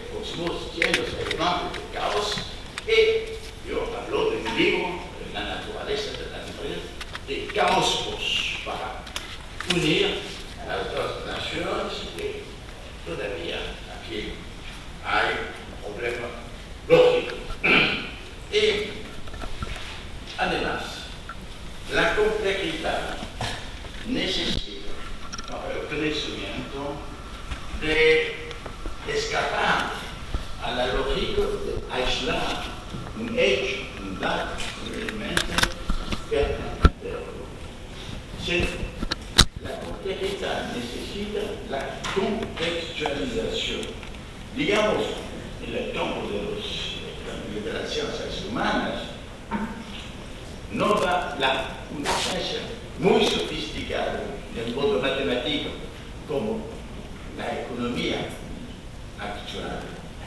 cosmos llenos de elementos de caos, y yo hablo de un libro, de la naturaleza de la naturaleza, de caos para unir a las dos naciones, y todavía aquí hay un problema lógico. Y además, la complejidad necesita el conocimiento de escapar a la lógica de aislar un hecho, un dato, un elemento verdadero. La complejidad necesita la contextualización. Digamos, en el campo de las ciencias humanas, no va una ciencia muy sofisticada del modo matemático como la economía actual.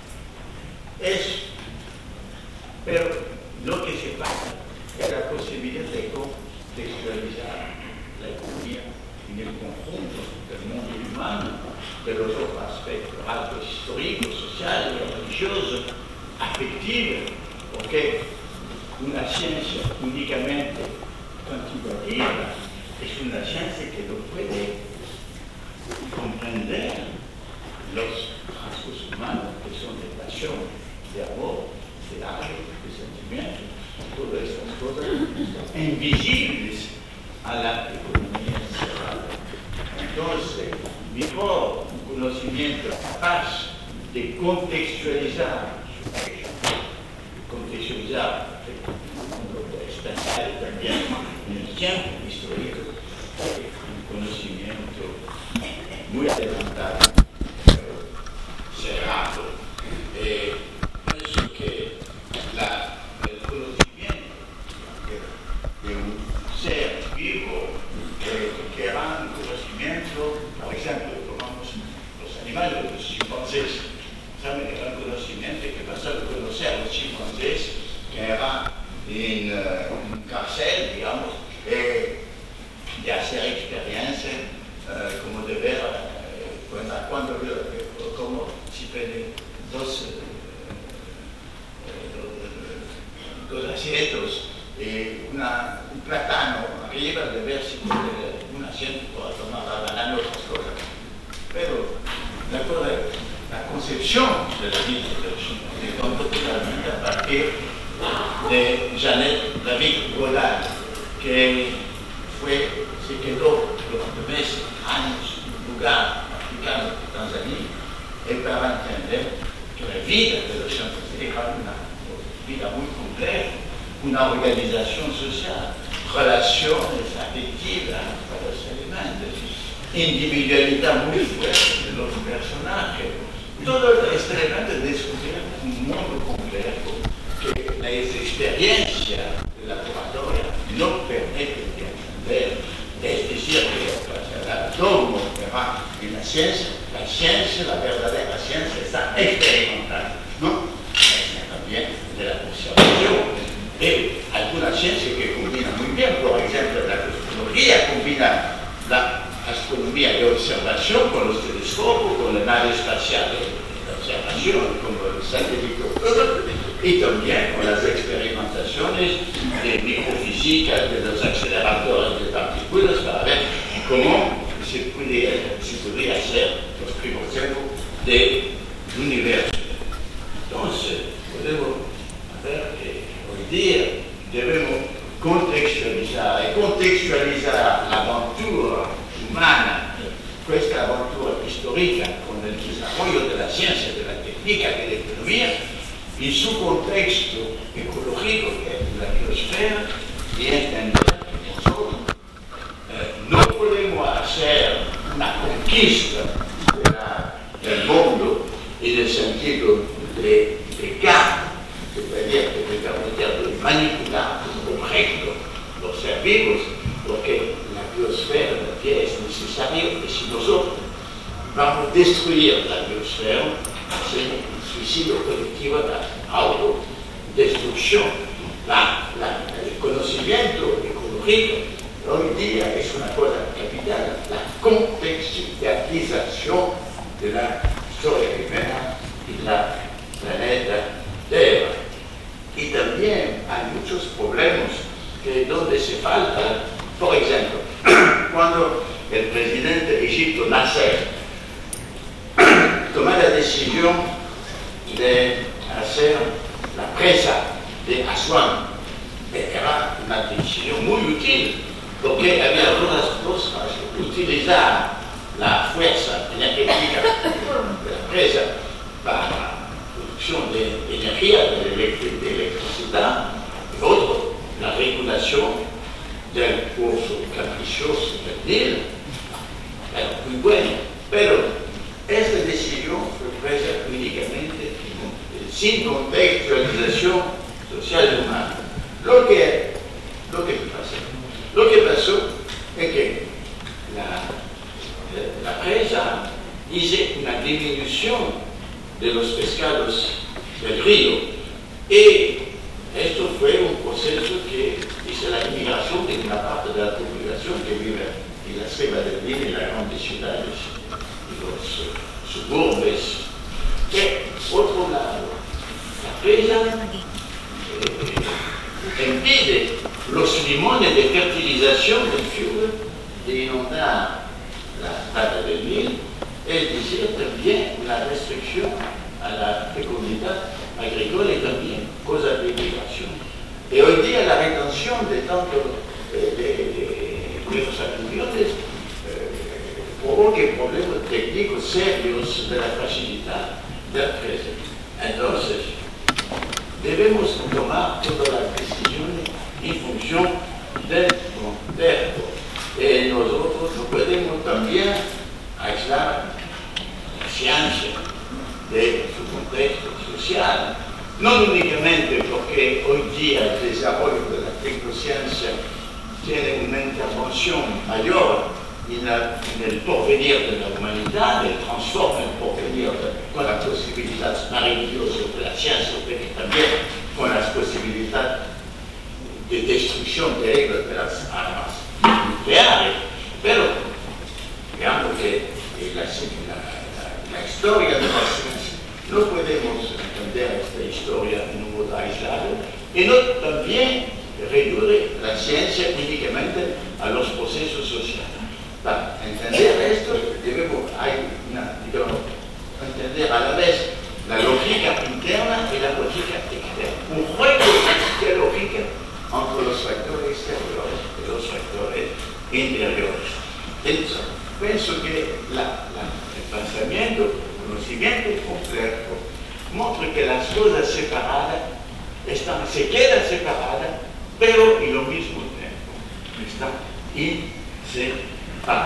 Pero lo que se pasa es la posibilidad de contextualizar la economía en el conjunto del mundo humano, de los otros aspectos altos históricos, sociales, religiosos, afectivos, porque una ciencia únicamente cuantitativa es una ciencia que no puede comprender los rasgos humanos que son de pasión, de amor, de arte, de sentimiento, todas estas cosas invisibles a la economía cerrada. Entonces, mejor un conocimiento capaz de contextualizar su hecho, contextualizar pensar también en el tiempo histórico, un conocimiento muy adelantado, cerrado. Pienso que el conocimiento de un ser vivo que era un conocimiento, por ejemplo, tomamos los animales, los chimpancés, saben, era un conocimiento que pasó a conocer a los chimpancés que eran en un cárcel, digamos, de hacer experiencias como de ver cómo se prenden dos asientos y un plátano arriba, de ver si puede un asiento para tomar la banana o otras cosas. Pero la concepción de la vida de los chimpancés tomó totalmente a partir de Janet David Golan, que se quedó durante meses, años, en un lugar africano de Tanzania, y para entender que la vida de los chimpancés era una vida muy compleja, una organización social, relaciones afectivas para los elementos, individualidad muy fuerte de los personajes. Todo este elemento de descubrir un mundo complejo que la experiencia de la laboratoria no permite de entender. Es decir, que el dogma en la ciencia, la verdadera ciencia está experimental, ¿no? Es también de la observación. Y alguna ciencia que combina muy bien, por ejemplo, la cosmología combina la astronomía de observación con los telescopios, con la nave espacial de observación, como el satélite y también con las experimentaciones de microfísica, de los aceleradores de partículas, para ver cómo se podría hacer los primeros tiempos del universo. Entonces, podemos ver que hoy día debemos contextualizar la aventura humana, esta aventura histórica con el desarrollo de la ciencia, de la técnica, de la economía, en su contexto ecológico, que es la biosfera, y entender que nosotros no podemos hacer una conquista del mundo en el sentido de pecar, de manipular como objeto los seres vivos, porque la biosfera de la Tierra es necesaria, y si nosotros vamos a destruir la biosfera, hacemos un suicidio colectivo, la autodestrucción. El conocimiento ecológico hoy día es una cosa capital, la contextualización de la historia primera y la de hacer la presa de Asuán. Era una decisión muy útil, porque había algunas cosas, utilizar la fuerza energética de la presa para la producción de energía, de electricidad, y otro, la regulación del curso caprichoso del Nilo. Era muy bueno, pero esta decisión fue presa únicamente sin contextualización social y humana. Lo que pasó es que la presa dice una disminución de los pescados del río, y esto fue un proceso que hizo la inmigración de una parte de la población que vive en la selva del Nilo, en las grandes ciudades y los suburbios. Que, por otro lado, la presa impide los limones de fertilización del fiume de inundar la plata del Nilo, es decir, también una restricción a la fecundidad agrícola y también cosas de migración. Y hoy día la retención de tanto de los aluviones provoca problemas técnicos serios de la facilidad de la presa. Entonces, debemos tomar todas las decisiones en función del contexto. Nosotros no podemos también aislar la ciencia de su contexto social, no únicamente porque hoy día el desarrollo de la tecnociencia tiene una intervención mayor en el porvenir de la humanidad, transforma el porvenir con las posibilidades maravillosas de la ciencia, pero también con las posibilidades de destrucción terrible de las armas nucleares. Pero veamos que la historia de la ciencia, no podemos entender esta historia en un modo aislado, y no también reduce la ciencia únicamente a los procesos sociales. Para entender esto, debemos entender a la vez la lógica interna y la lógica externa. Un juego de lógica entre los factores exteriores y los factores interiores. Entonces, pienso que el pensamiento, el conocimiento complejo muestra que las cosas separadas se quedan separadas, pero en lo mismo tiempo están inseparables.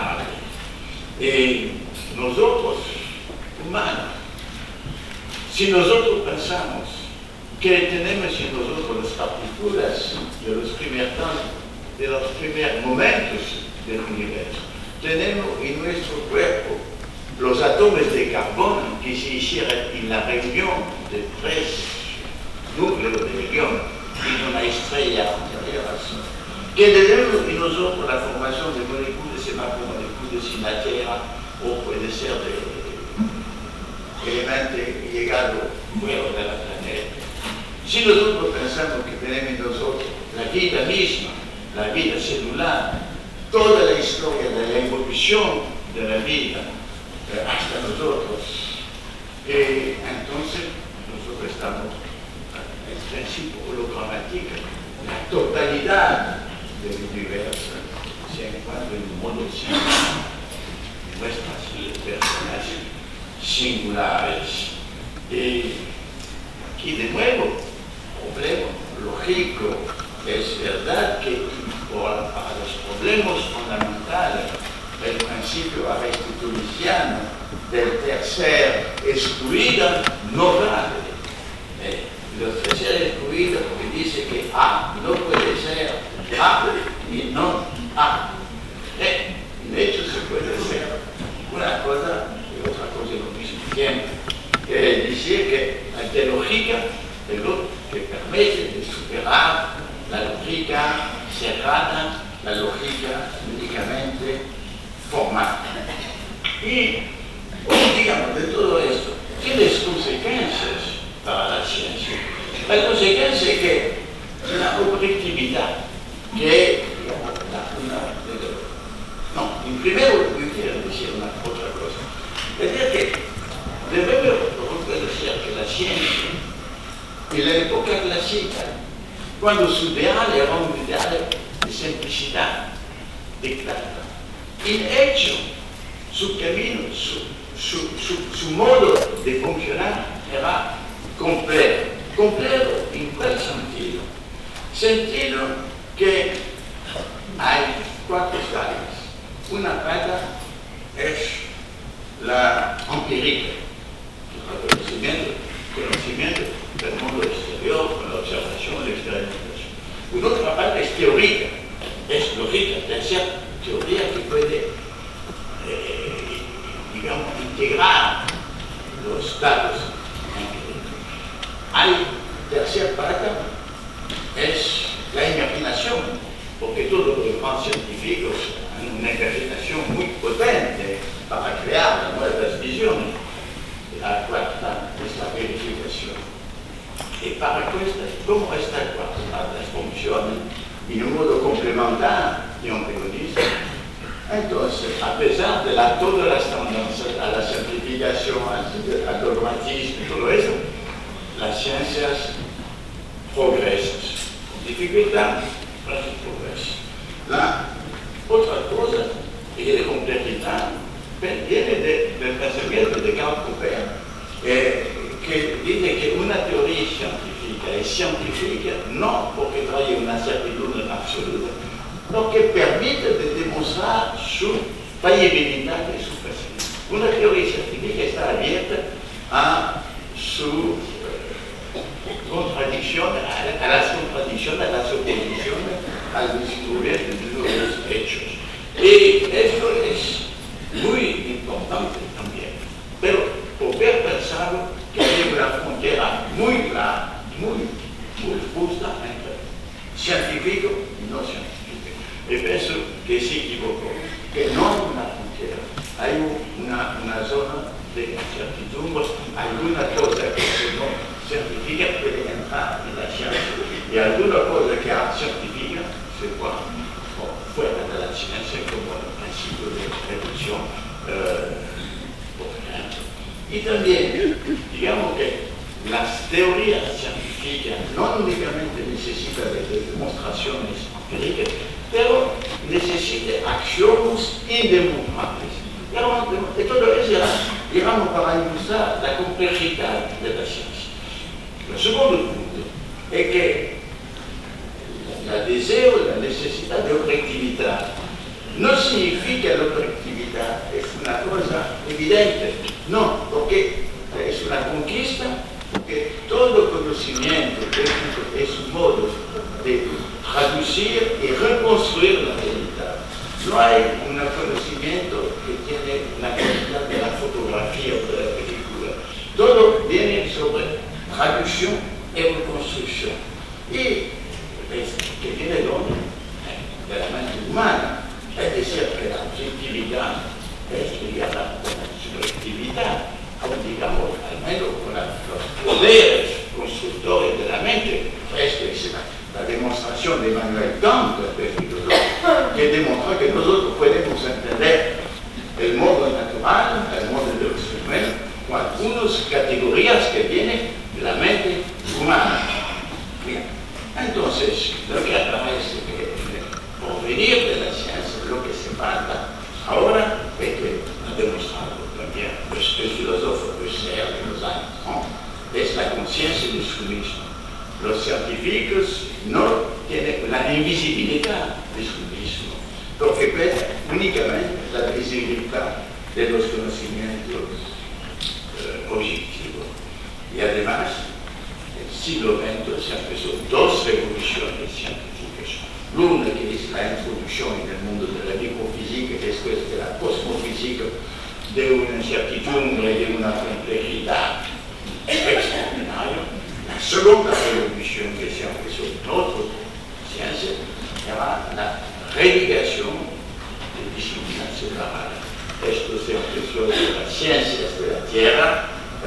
Y nosotros, humanos, si nosotros pensamos que tenemos en nosotros las partículas de los primeros momentos del universo, tenemos en nuestro cuerpo los átomos de carbono que se hicieron en la reunión de 3 núcleos de helium en una estrella anterior, que tenemos en nosotros la formación de moléculas y macromoléculas en la Tierra, o puede ser de elementos llegados fuera de la planeta. Si nosotros pensamos que tenemos en nosotros la vida misma, la vida celular, toda la historia de la evolución de la vida hasta nosotros, entonces nosotros estamos en el principio hologramático, la totalidad del universo se encuentra en un modo singular, nuestras personas singulares. Y aquí de nuevo, problema lógico, es verdad que para los problemas fundamentales del principio aristoteliciano del tercer excluido no vale. El tercer excluido que dice que A no puede ser A y no A. En hecho se puede ser una cosa y otra cosa al mismo tiempo. Es decir, que la teología es lo que permite de superar la lógica cerrada, la lógica únicamente formal. Y, digamos, de todo esto, ¿qué consecuencias para la ciencia? La consecuencia es que la objetividad, que es, digamos, en primero yo quiero decir otra cosa. Es decir, que debemos reconocer que la la ciencia, en la época clásica, cuando su ideal era un ideal de simplicidad, de claridad. En hecho, su camino, su modo de funcionar era complejo. ¿Complejo en cuál sentido? Sentido que hay 4 áreas. Una pata es la empírica, el conocimiento del mundo exterior, con la observación, la experimentación. Una otra parte es teórica, es lógica, es decir, teoría que puede, digamos, integrar los datos empíricos. Hay tercera parte, es la imaginación, porque todos los grandes científicos han una imaginación muy potente para crear nuevas visiones. La cuarta es la verificación. Y para cómo esta cuarta parte funciona en un modo complementario y antagonista, entonces, a pesar de todas las tendencias a la simplificación, al dogmatismo y todo eso, las ciencias progresan. Dificultad, pero progresan. La otra cosa, y de complejidad, viene del pensamiento de Karl Popper, que dice que una teoría científica es científica no porque trae una certidumbre absoluta, sino que permite de demostrar su fallibilidad y su facilidad. Una teoría científica está abierta a su contradicción, a las contradicciones, a las oposiciones, al descubrimiento de nuevos hechos. Y esto es muy importante también. Pero Popper pensaba que había una frontera muy clara, muy justa entre científico y no científico. Y pienso que se equivocó, que no hay una frontera, hay una zona de incertidumbre, alguna cosa que no científica puede entrar en la ciencia y alguna cosa que es científica se puede fuera de la ciencia como el principio de reducción, por ejemplo. Y también, digamos que las teorías científicas no únicamente necesitan de demostraciones empíricas, pero necesitan acciones indemostrables. Y todo eso era, digamos, para ilustrar la complejidad de la ciencia. El segundo punto es que el deseo, la necesidad de objetividad no significa que la objetividad es una cosa evidente, no, porque es una conquista, porque todo conocimiento es un modo de traducir y reconstruir la realidad. No hay un conocimiento que tiene la calidad de la fotografía o de la película. Todo viene sobre traducción y reconstrucción. Y que viene de la mente humana. Es decir, que la objetividad es ligada con la subjetividad, o digamos, al menos con los poderes constructores de la mente. Esto es la demostración de Emmanuel Kant, el filósofo, que demuestra que nosotros podemos entender el modo natural, el modo de los humanos, con algunas categorías que vienen de la mente humana. Bien. Entonces, lo que aparece que por venir de la ciencia, lo que se falta ahora es que ha demostrado también el filósofo Husserl de los años 30, es la conciencia de su mismo. Los científicos no tienen la invisibilidad de su mismo, porque ven únicamente la visibilidad de los conocimientos objetivos. Y además, siglo XX se empezó 2 revoluciones científicas. Una que es la introducción en el mundo de la microfísica, después de la cosmofísica, de una incertidumbre y de una complejidad extraordinaria. La segunda revolución que se empezó en otras ciencias era la relegación de disciplinas separadas. Esto se empezó de las ciencias de la Tierra,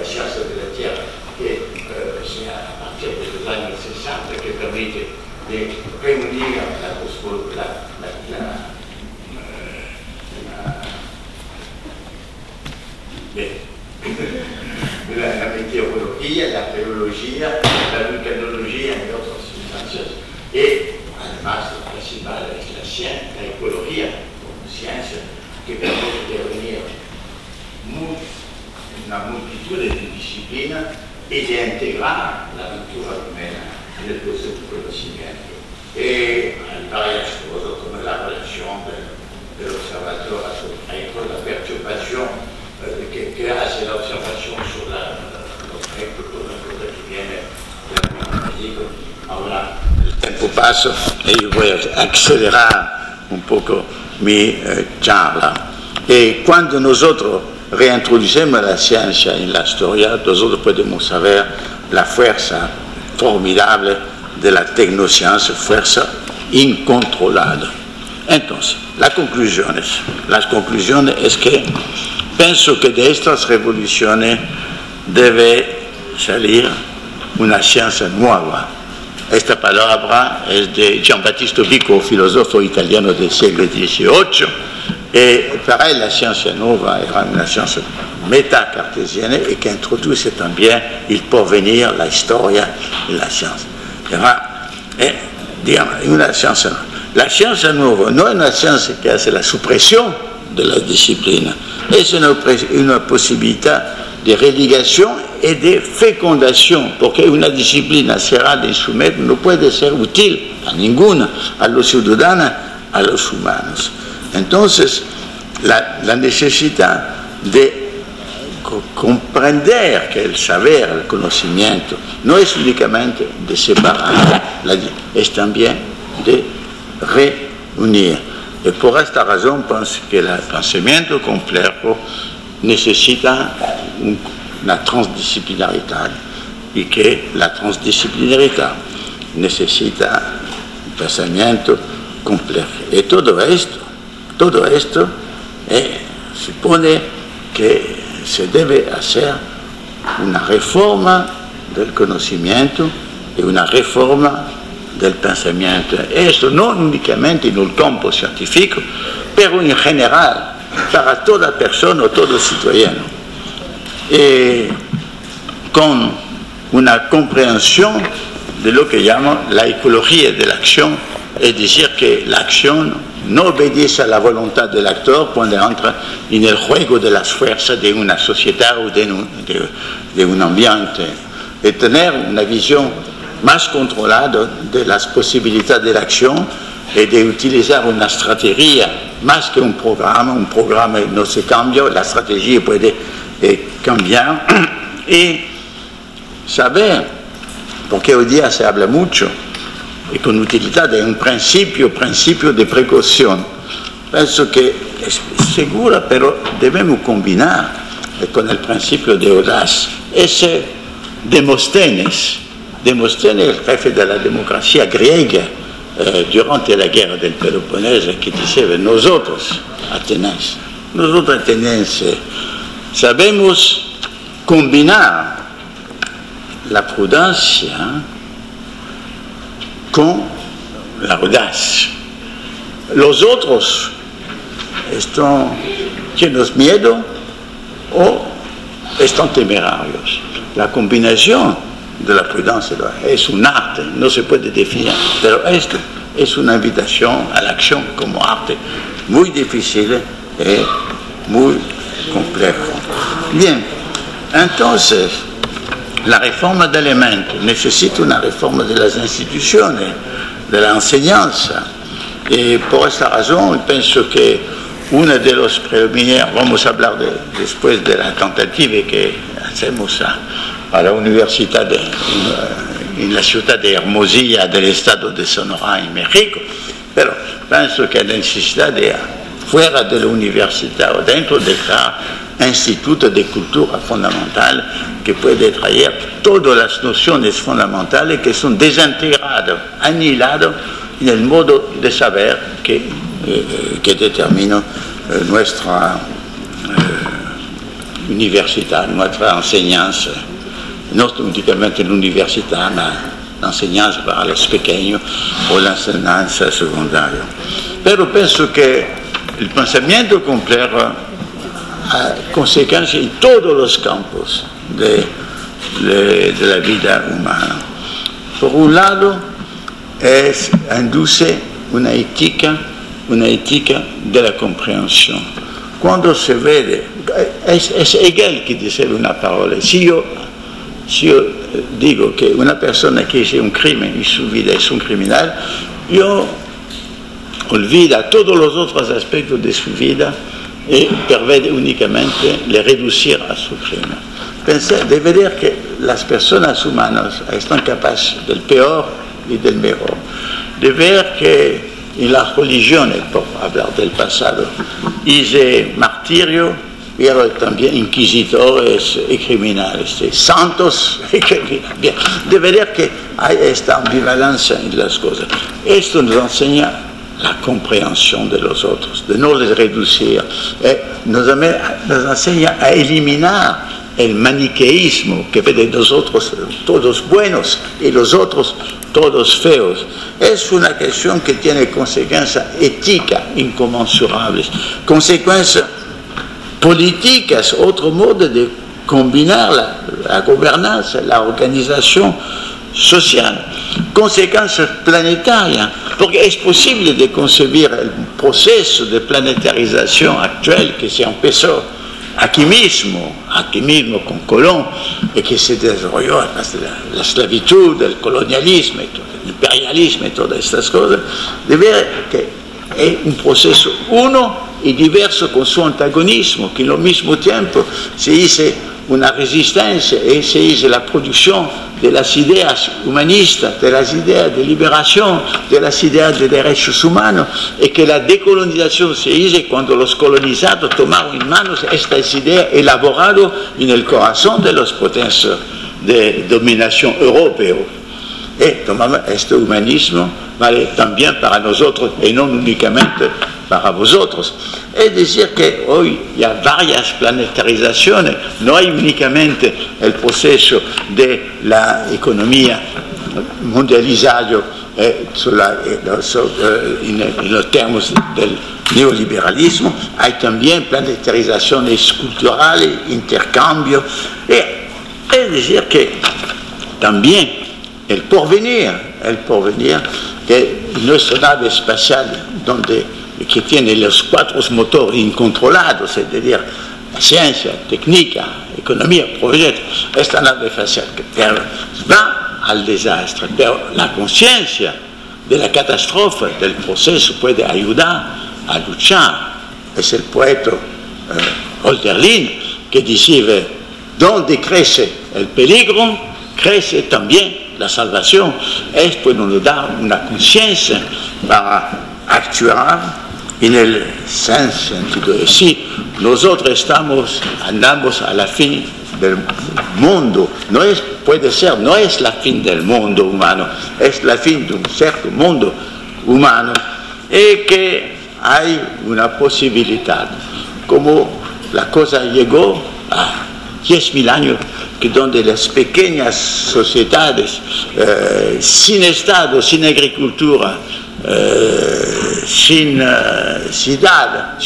que sea a partir de los años 60, que permite de reunir la meteorología, filosofía, la teología, la vulcanología y otras ciencias. Y además, la principal es la ciencia, la ecología, como ciencia que permite reunir una multitud de disciplinas y de integrar la cultura humana en el proceso de conocimiento. Y hay varias cosas como la relación del observador a su objeto, la perturbación que hace la observación sobre l'objeto, toda la cosa que viene del mundo físico. Ahora el tiempo pasa y yo voy a acelerar un poco mi charla. Y cuando nosotros reintroducimos la ciencia en la historia, nosotros podemos saber la fuerza formidable de la tecnociencia, fuerza incontrolada. Entonces, las conclusiones es que pienso que de estas revoluciones debe salir una ciencia nueva. Esta palabra es de Giambattista Vico, filósofo italiano del siglo XVIII, y para él la ciencia nueva era una ciencia metacartesiana y que introduce también el porvenir, la historia y la ciencia. Era, digamos, una ciencia nueva. La ciencia nueva no es una ciencia que hace la supresión de la disciplina, es una posibilidad de religación y de fecundación, porque una disciplina cerrada en su medio no puede ser útil a ninguna, a los ciudadanos, a los humanos. Entonces, la necesidad de comprender que el saber, el conocimiento, no es únicamente de separar, es también de reunir. Y por esta razón pienso que el pensamiento complejo necesita una transdisciplinaridad y que la transdisciplinaridad necesita un pensamiento complejo. Y todo esto supone que se debe hacer una reforma del conocimiento y una reforma del pensamiento. Esto no únicamente en el campo científico, pero en general, para toda persona o todo ciudadano. Con una comprensión de lo que llamo la ecología de la acción, es decir, que la acción no obedece a la voluntad del actor cuando entra en el juego de las fuerzas de una sociedad o de un ambiente, y tener una visión más controlada de las posibilidades de la acción y de utilizar una estrategia más que un programa no se cambia, la estrategia puede cambiar, y saber, porque hoy día se habla mucho, y con utilidad de un principio de precaución. Pienso que es segura, pero debemos combinar con el principio de audacia. Ese Demóstenes, el jefe de la democracia griega, durante la guerra del Peloponeso, que decía, nosotros atenienses, sabemos combinar la prudencia con la audacia. Los otros están llenos de miedo o están temerarios. La combinación de la prudencia es un arte, no se puede definir, pero esto es una invitación a la acción como arte muy difícil y muy complejo. Bien, entonces, la reforma de elementos necesita una reforma de las instituciones, de la enseñanza, y por esta razón pienso que una de las primeras, vamos a hablar después de la tentativa que hacemos a la universidad en la ciudad de Hermosillo del estado de Sonora en México, pero pienso que la necesidad de fuera de la universidad o dentro de cada instituto de cultura fundamental que puede traer todas las nociones fundamentales que son desintegradas, aniquiladas en el modo de saber que determina nuestra universidad, nuestra enseñanza, no únicamente la universidad, la enseñanza para los pequeños o la enseñanza secundaria. Pero pienso que el pensamiento complejo a consecuencia en todos los campos de la vida humana. Por un lado, induce una ética de la comprensión. Cuando se ve, es Hegel que dice una parola. Si yo digo que una persona que hizo un crimen y su vida es un criminal, yo olvida todos los otros aspectos de su vida y permite únicamente le reducir a su crimen. De ver que las personas humanas están capaces del peor y del mejor. De ver que en las religiones, por hablar del pasado, hice martirio, pero también inquisidores y criminales, santos y criminales. De ver que hay esta ambivalencia en las cosas. Esto nos enseña la comprensión de los otros, de no les reducir, nos enseña a eliminar el maniqueísmo que ve de nosotros todos buenos y los otros todos feos. Es una cuestión que tiene consecuencias éticas inconmensurables, consecuencias políticas, otro modo de combinar la gobernanza, la organización social, consecuencias planetarias, porque es posible de concebir el proceso de planetarización actual que se empezó aquí mismo con Colón, y que se desarrolló a través de la esclavitud, el colonialismo, el imperialismo y todas estas cosas, de ver que es un proceso uno y diverso con su antagonismo, que al mismo tiempo se hizo una resistencia y se hizo la producción de las ideas humanistas, de las ideas de liberación, de las ideas de derechos humanos, y que la decolonización se hizo cuando los colonizados tomaron en manos estas ideas elaboradas en el corazón de las potencias de dominación europeas. Y tomamos este humanismo, vale también para nosotros y no únicamente para vosotros. Es decir, que hoy hay varias planetarizaciones, no hay únicamente el proceso de la economía mundializada en los términos del neoliberalismo, hay también planetarizaciones culturales, intercambios, es decir, que también el porvenir, que nuestra nave espacial que tiene los 4 motores incontrolados, es decir, ciencia, técnica, economía, proyecto, esta nave espacial va al desastre, pero la conciencia de la catástrofe, del proceso, puede ayudar a luchar. Es el poeta Hölderlin que dice, donde crece el peligro, crece también la salvación. Esto nos da una conciencia para actuar en el sentido de sí. Nosotros andamos a la fin del mundo. No es la fin del mundo humano, es la fin de un cierto mundo humano, y que hay una posibilidad, como la cosa llegó a 10.000 años, que donde las pequeñas sociedades sin Estado, sin agricultura, sin ciudad,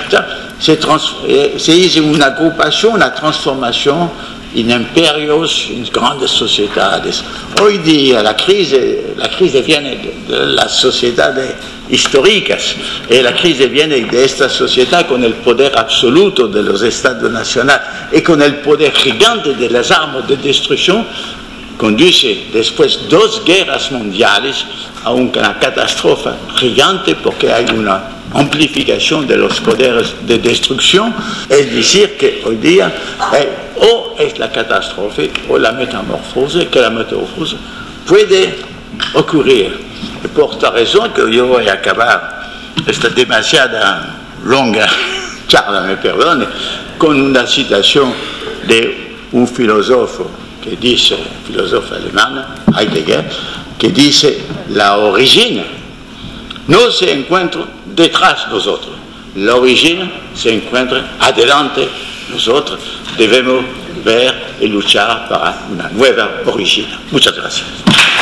se hizo una agrupación, una transformación en imperios, en grandes sociedades. Hoy día la crisis viene de las sociedades históricas, y la crisis viene de esta sociedad con el poder absoluto de los estados nacionales y con el poder gigante de las armas de destrucción. Conduce después 2 guerras mundiales a una catástrofe gigante, porque hay una amplificación de los poderes de destrucción. Es decir, que hoy día o es la catástrofe o la metamorfose, que la metamorfose puede ocurrir. Y por esta razón que yo voy a acabar esta demasiada longa charla, me perdone, con una citación de un filósofo que dice, filósofo alemán, Heidegger, que dice, la origine no se encuentra detrás de nosotros, la origine se encuentra adelante nosotros. Debemos ver y luchar para una nueva origine. Muchas gracias.